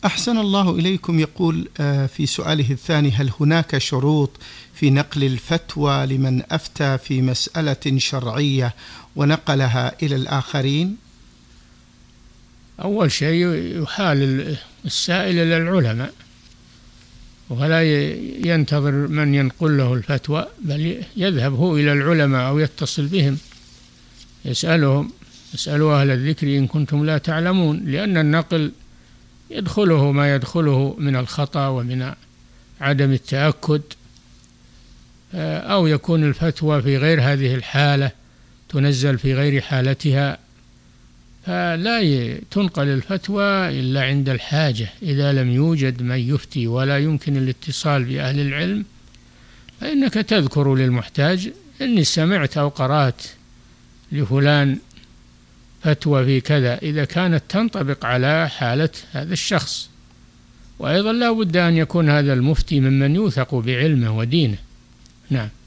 أحسن الله إليكم. يقول في سؤاله الثاني: هل هناك شروط في نقل الفتوى لمن أفتى في مسألة شرعية ونقلها إلى الآخرين؟ أول شيء يحال السائل إلى العلماء، ولا ينتظر من ينقل له الفتوى، بل يذهب هو إلى العلماء أو يتصل بهم يسألهم: اسألوا أهل الذكر إن كنتم لا تعلمون، لأن النقل يدخله ما يدخله من الخطأ ومن عدم التأكد، أو يكون الفتوى في غير هذه الحالة، تنزل في غير حالتها، فلا تنقل الفتوى إلا عند الحاجة. إذا لم يوجد من يفتي ولا يمكن الاتصال بأهل العلم، فإنك تذكر للمحتاج: إني سمعت أو قرأت لفلان فتوى في كذا، إذا كانت تنطبق على حالة هذا الشخص. وأيضا لا بد أن يكون هذا المفتي ممن يوثق بعلمه ودينه. نعم.